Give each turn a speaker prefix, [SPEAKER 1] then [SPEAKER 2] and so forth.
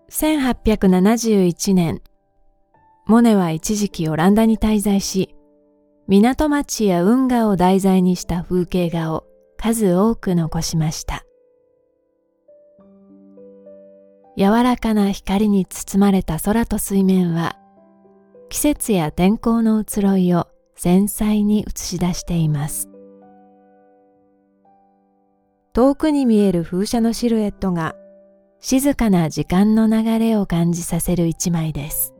[SPEAKER 1] 1871年、モネは一時期オランダに滞在し、港町や運河を題材にした風景画を数多く残しました。柔らかな光に包まれた空と水面は、季節や天候の移ろいを繊細に映し出しています。遠くに見える風車のシルエットが、静かな時間の流れを感じさせる一枚です。